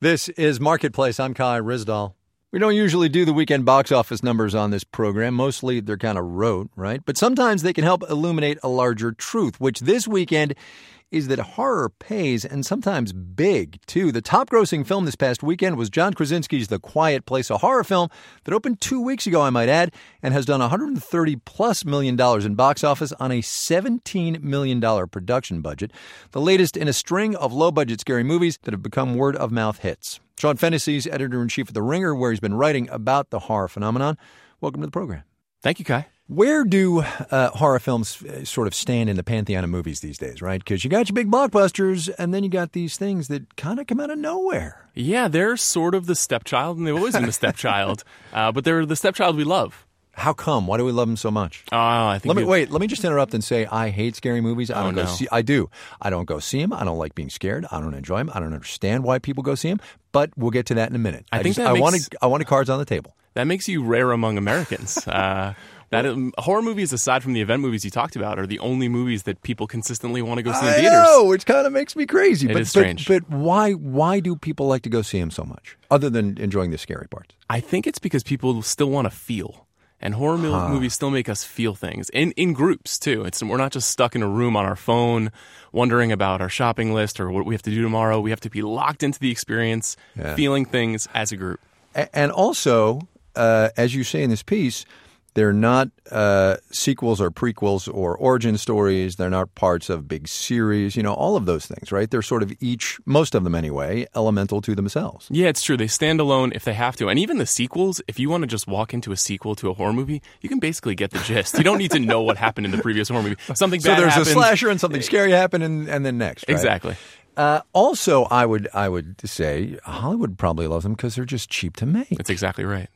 This is Marketplace. I'm Kai Ryssdal. We don't usually do the weekend box office numbers on this program. Mostly they're kind of rote, right? But sometimes they can help illuminate a larger truth, which this weekend is that horror pays, and sometimes big, too. The top-grossing film this past weekend was John Krasinski's The Quiet Place, a horror film that opened 2 weeks ago, I might add, and has done $130+ million in box office on a $17 million production budget, the latest in a string of low-budget scary movies that have become word-of-mouth hits. Sean Fennessey's editor-in-chief of The Ringer, where he's been writing about the horror phenomenon. Welcome to the program. Thank you, Kai. Where do horror films sort of stand in the pantheon of movies these days, right? Because you got your big blockbusters, and then you got these things that kind of come out of nowhere. Yeah, they're sort of the stepchild, and they've always been the stepchild. But they're the stepchild we love. How come? Why do we love them so much? I think Let me just interrupt and say I hate scary movies. I don't go see them. I don't like being scared. I don't enjoy them. I don't understand why people go see them. But we'll get to that in a minute. I wanted cards on the table. That makes you rare among Americans. Horror movies, aside from the event movies you talked about, are the only movies that people consistently want to go see in theaters. I know, which kind of makes me crazy. It is strange. But why do people like to go see them so much, other than enjoying the scary parts? I think it's because people still want to feel. And horror movies still make us feel things in groups, too. We're not just stuck in a room on our phone wondering about our shopping list or what we have to do tomorrow. We have to be locked into the experience, feeling things as a group. And also, as you say in this piece, they're not sequels or prequels or origin stories. They're not parts of big series, all of those things, right? They're sort of each, most of them anyway, elemental to themselves. Yeah, it's true. They stand alone if they have to. And even the sequels, if you want to just walk into a sequel to a horror movie, you can basically get the gist. You don't need to know what happened in the previous horror movie. Something bad happened. So there's a slasher and something scary happened and then next, right? Exactly. Also, I would say Hollywood probably loves them because they're just cheap to make. That's exactly right.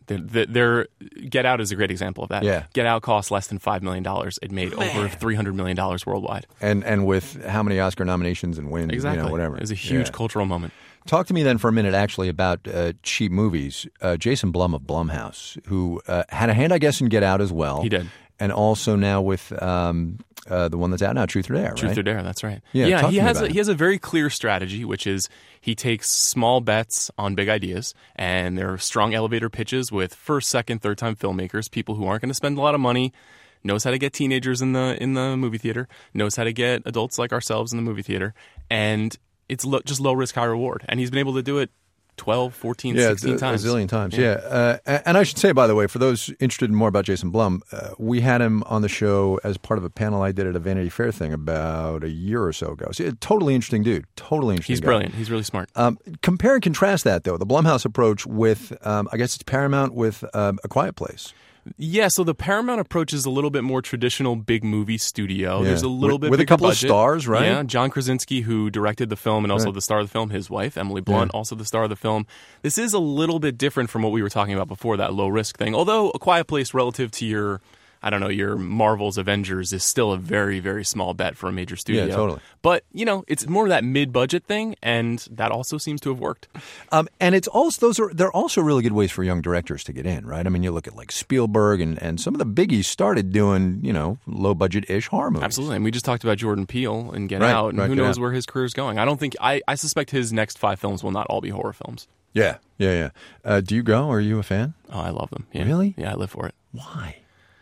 Get Out is a great example of that. Yeah. Get Out cost less than $5 million. It made over $300 million worldwide. And with how many Oscar nominations and wins, exactly. Whatever. It was a huge cultural moment. Talk to me then for a minute, actually, about cheap movies. Jason Blum of Blumhouse, who had a hand, I guess, in Get Out as well. He did. And also now with the one that's out now, Truth or Dare, right? Truth or Dare, that's right. Yeah, he has a very clear strategy, which is he takes small bets on big ideas, and there are strong elevator pitches with first, second, third-time filmmakers, people who aren't going to spend a lot of money, knows how to get teenagers in the movie theater, knows how to get adults like ourselves in the movie theater, and it's just low risk, high reward. And he's been able to do it 12, 14, 16 times. A zillion times, yeah. And I should say, by the way, for those interested in more about Jason Blum, we had him on the show as part of a panel I did at a Vanity Fair thing about a year or so ago. So, totally interesting dude. Totally interesting He's guy. Brilliant. He's really smart. Compare and contrast that, though, the Blumhouse approach with, I guess it's Paramount with A Quiet Place. Yeah, so the Paramount approach is a little bit more traditional big movie studio. Yeah. There's a little bit with a bigger couple budget. of stars, right? Yeah, John Krasinski, who directed the film and also the star of the film, his wife, Emily Blunt, also the star of the film. This is a little bit different from what we were talking about before, that low-risk thing. Although A Quiet Place, relative to your Marvel's Avengers, is still a very, very small bet for a major studio. Yeah, totally. But, it's more that mid-budget thing, and that also seems to have worked. And it's also they're also really good ways for young directors to get in, right? I mean, you look at like Spielberg and some of the biggies started doing, low-budget-ish horror movies. Absolutely. And we just talked about Jordan Peele and Get Out, and who knows where his career's going. I suspect his next 5 films will not all be horror films. Yeah. Do you go? Are you a fan? Oh, I love them. Yeah. Really? Yeah, I live for it. Why?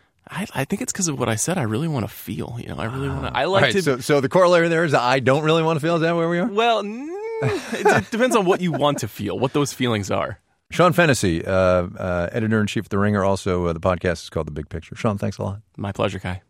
I think it's because of what I said. I really want to feel. I really want to. I like to. So the corollary there is I don't really want to feel. Is that where we are? Well, it depends on what you want to feel, what those feelings are. Sean Fennessey, editor in chief of The Ringer. Also, the podcast is called The Big Picture. Sean, thanks a lot. My pleasure, Kai.